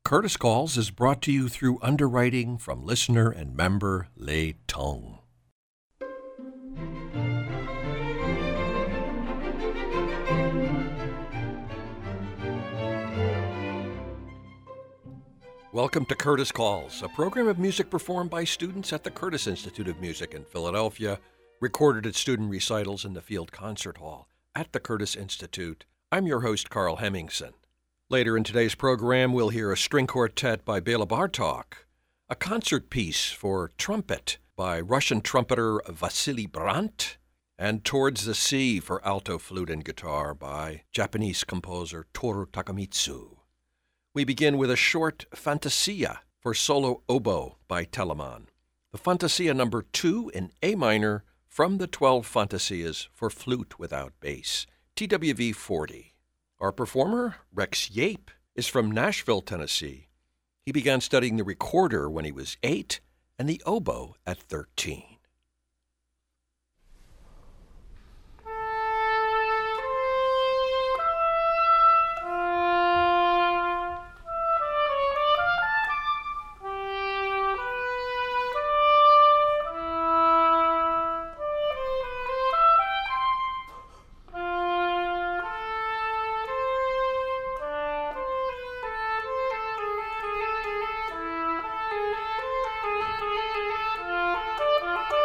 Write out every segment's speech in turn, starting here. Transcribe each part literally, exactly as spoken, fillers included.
Curtis Calls is brought to you through underwriting from listener and member Lei Tong. Welcome to Curtis Calls, a program of music performed by students at the Curtis Institute of Music in Philadelphia, recorded at student recitals in the Field Concert Hall at the Curtis Institute. I'm your host, Carl Hemmingson. Later in today's program, we'll hear a string quartet by Bela Bartok, a concert piece for trumpet by Russian trumpeter Vasily Brandt, and Towards the Sea for alto flute and guitar by Japanese composer Toru Takemitsu. We begin with a short Fantasia for solo oboe by Telemann. The Fantasia number two in A minor from the twelve Fantasias for flute without bass, T W V forty. Our performer, Rex Yape, is from Nashville, Tennessee. He began studying the recorder when he was eight and the oboe at thirteen. Thank you.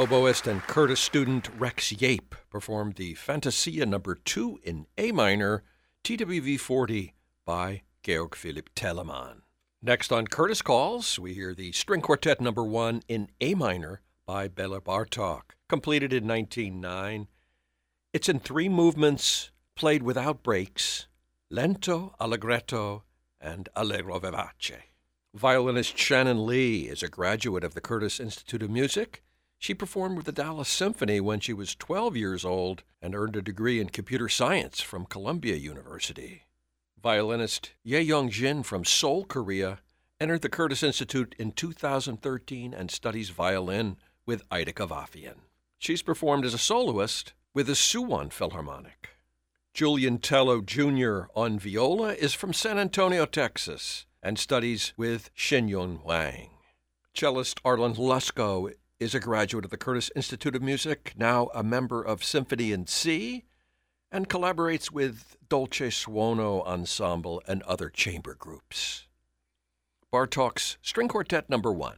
Oboist and Curtis student Rex Yape performed the Fantasia number two in A minor, T W V forty by Georg Philipp Telemann. Next on Curtis Calls, we hear the String Quartet number one in A minor by Bela Bartok, completed in nineteen oh nine. It's in three movements, played without breaks, lento, allegretto, and allegro vivace. Violinist Shannon Lee is a graduate of the Curtis Institute of Music. She performed with the Dallas Symphony when she was twelve years old and earned a degree in computer science from Columbia University. Violinist Ye Young Jin from Seoul, Korea, entered the Curtis Institute in two thousand thirteen and studies violin with Ida Kavafian. She's performed as a soloist with the Suwon Philharmonic. Julian Tello Junior on viola is from San Antonio, Texas, and studies with Shin-Yun Wang. Cellist Arlen Lusko is a graduate of the Curtis Institute of Music, now a member of Symphony in C, and collaborates with Dolce Suono Ensemble and other chamber groups. Bartok's String Quartet number one.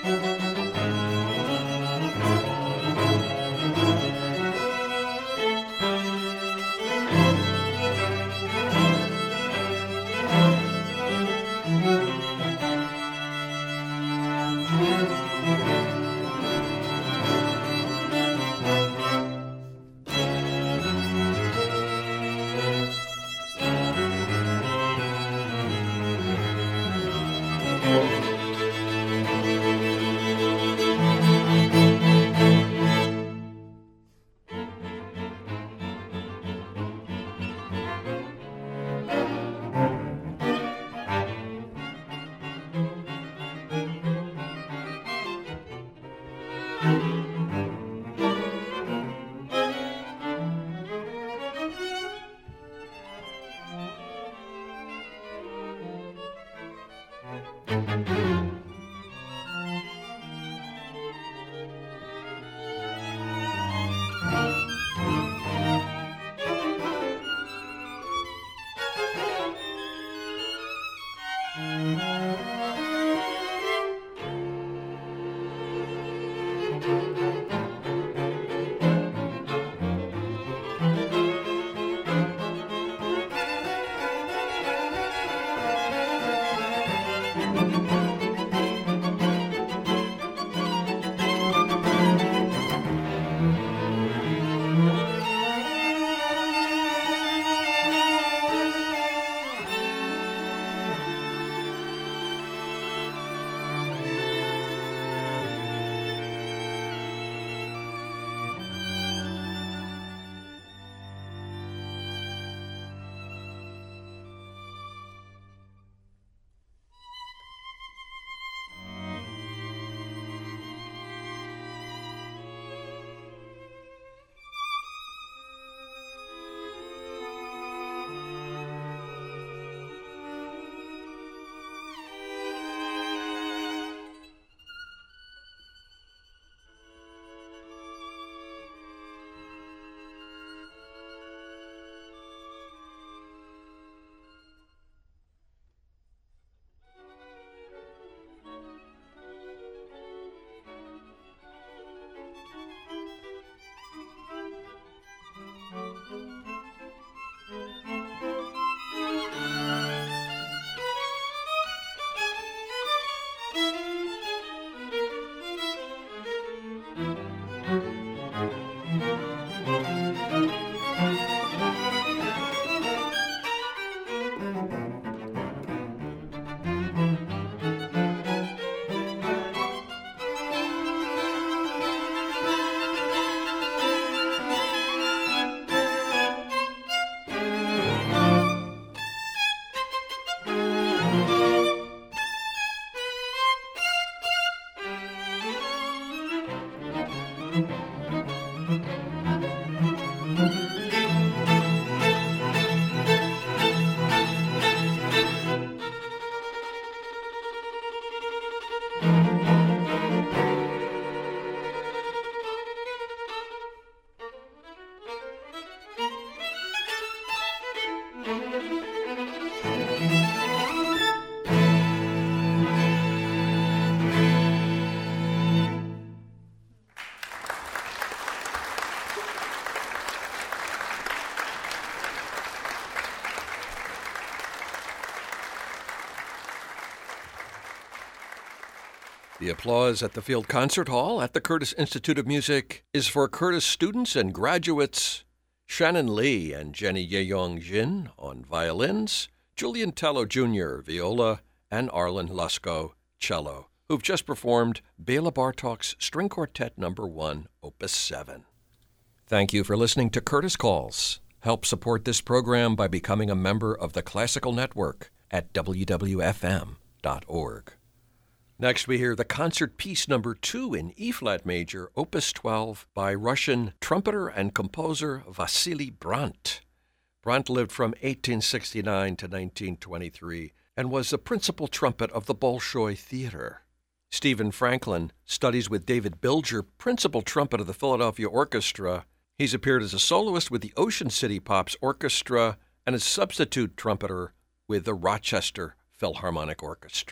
The applause at the Field Concert Hall at the Curtis Institute of Music is for Curtis students and graduates Shannon Lee and Jenny Yeong Jin on violins, Julian Tello Junior viola, and Arlen Lusko cello, who've just performed Bela Bartok's String Quartet Number one, Opus seven. Thank you for listening to Curtis Calls. Help support this program by becoming a member of the Classical Network at w w f m dot org. Next, we hear the concert piece number two in E-flat major, Opus twelve, by Russian trumpeter and composer Vasily Brant. Brant lived from eighteen sixty-nine to nineteen twenty-three and was the principal trumpet of the Bolshoi Theater. Stephen Franklin studies with David Bilger, principal trumpet of the Philadelphia Orchestra. He's appeared as a soloist with the Ocean City Pops Orchestra and as substitute trumpeter with the Rochester Philharmonic Orchestra.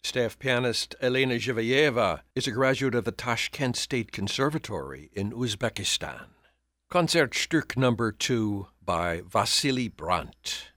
Staff pianist Elena Zhivayeva is a graduate of the Tashkent State Conservatory in Uzbekistan. Concertstück number two by Vasily Brandt.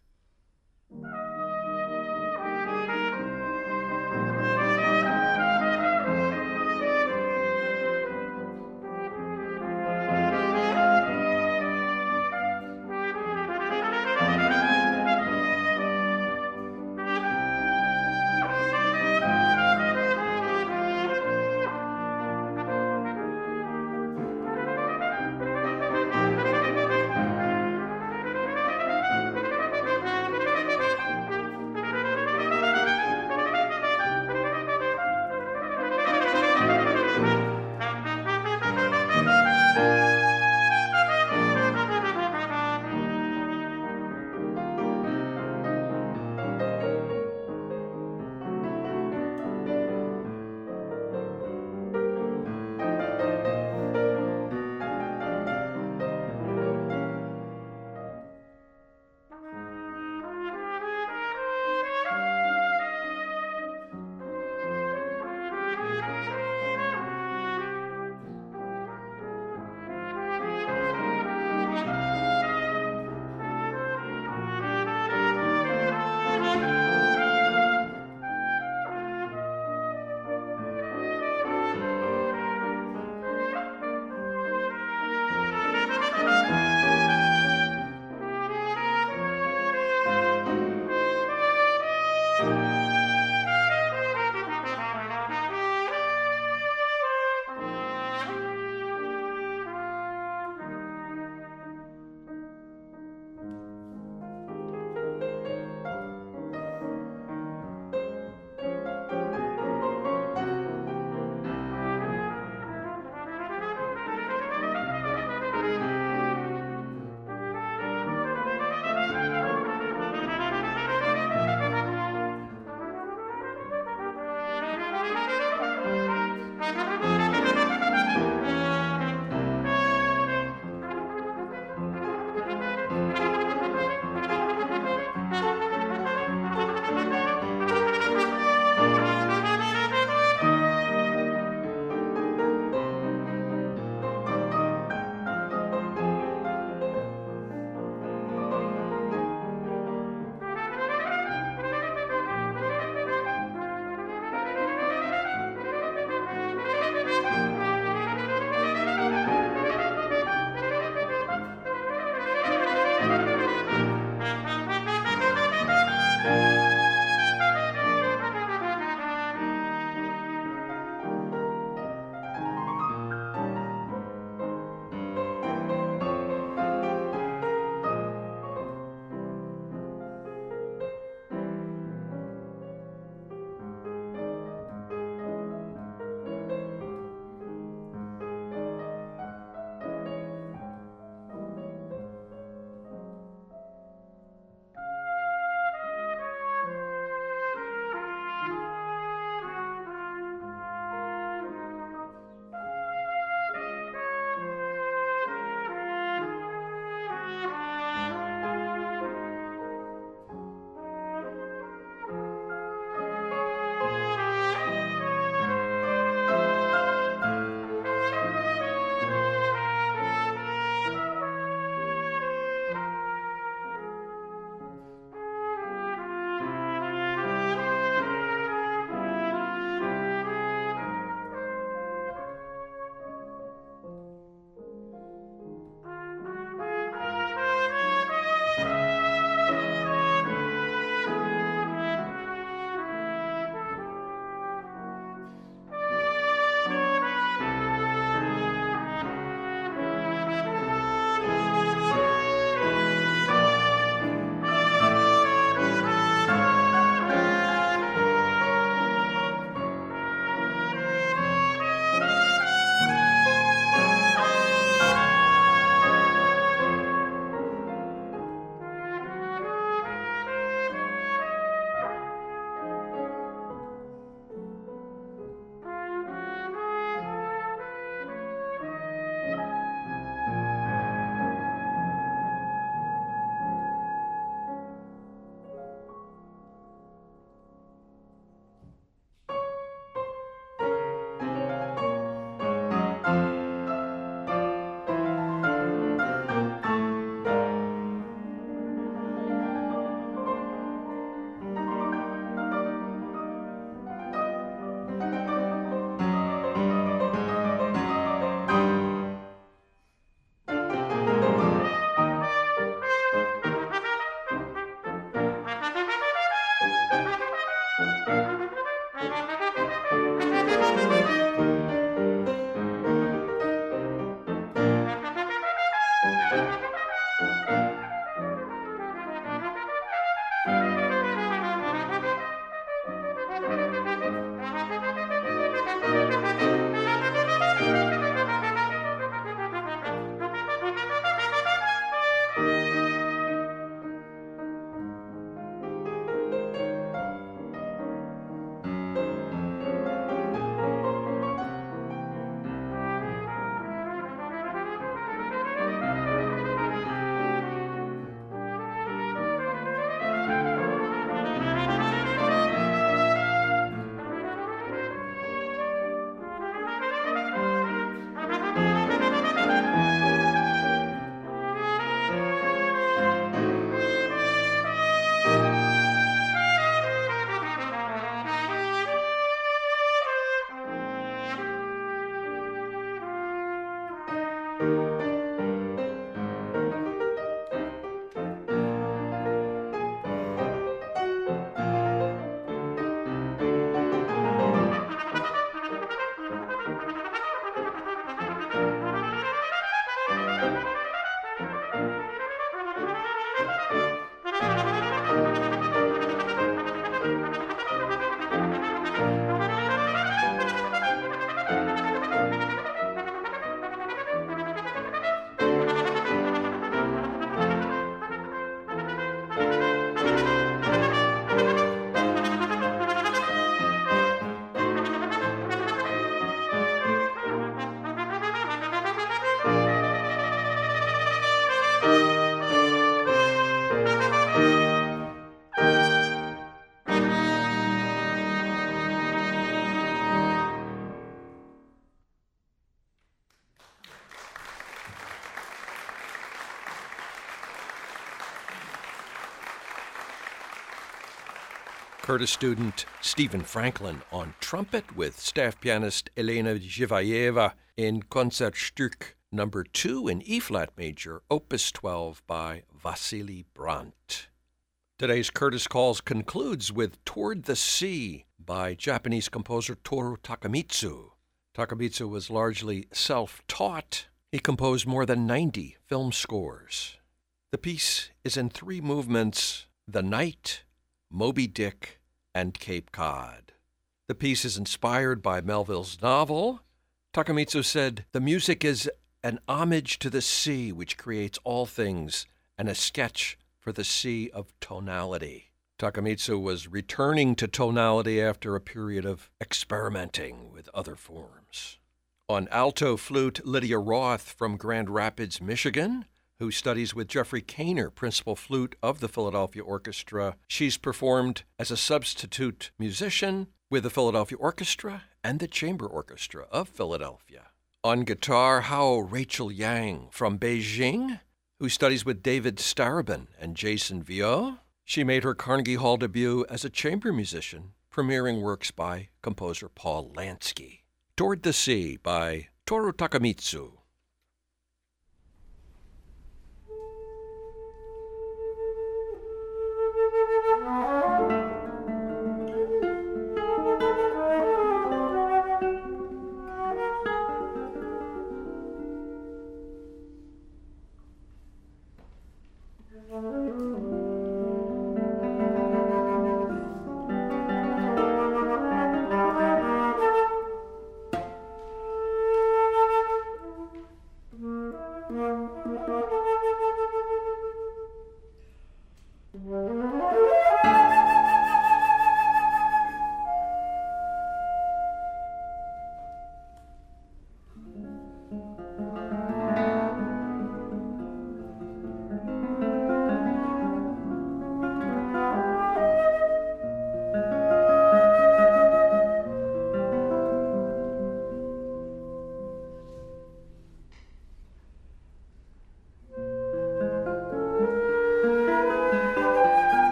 Curtis student Stephen Franklin on trumpet with staff pianist Elena Zhivayeva in Concertstück number two in E-flat major, opus twelve by Vasily Brandt. Today's Curtis Calls concludes with Toward the Sea by Japanese composer Toru Takemitsu. Takemitsu was largely self-taught. He composed more than ninety film scores. The piece is in three movements: The Night, Moby Dick, and Cape Cod. The piece is inspired by Melville's novel. Takemitsu said, "The music is an homage to the sea, which creates all things, and a sketch for the sea of tonality." Takemitsu was returning to tonality after a period of experimenting with other forms. On alto flute, Lydia Roth from Grand Rapids, Michigan, who studies with Jeffrey Kaner, principal flute of the Philadelphia Orchestra. She's performed as a substitute musician with the Philadelphia Orchestra and the Chamber Orchestra of Philadelphia. On guitar, Hao Rachel Yang from Beijing, who studies with David Starobin and Jason Viau. She made her Carnegie Hall debut as a chamber musician, premiering works by composer Paul Lansky. Toward the Sea by Toru Takemitsu.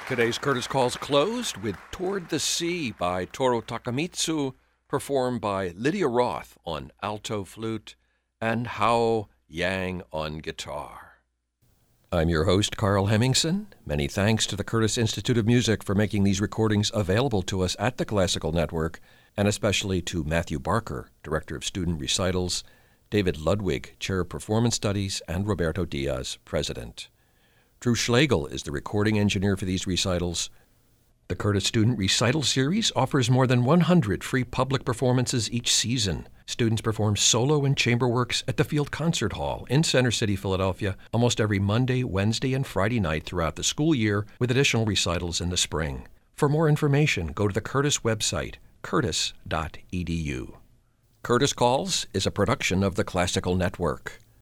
Today's Curtis Calls closed with Toward the Sea by Toru Takemitsu, performed by Lydia Roth on alto flute and Hao Yang on guitar. I'm your host, Carl Hemmingson. Many thanks to the Curtis Institute of Music for making these recordings available to us at the Classical Network, and especially to Matthew Barker, Director of Student Recitals, David Ludwig, Chair of Performance Studies, and Roberto Diaz, President. Drew Schlegel is the recording engineer for these recitals. The Curtis Student Recital Series offers more than one hundred free public performances each season. Students perform solo and chamber works at the Field Concert Hall in Center City, Philadelphia, almost every Monday, Wednesday, and Friday night throughout the school year, with additional recitals in the spring. For more information, go to the Curtis website, curtis dot e d u. Curtis Calls is a production of the Classical Network.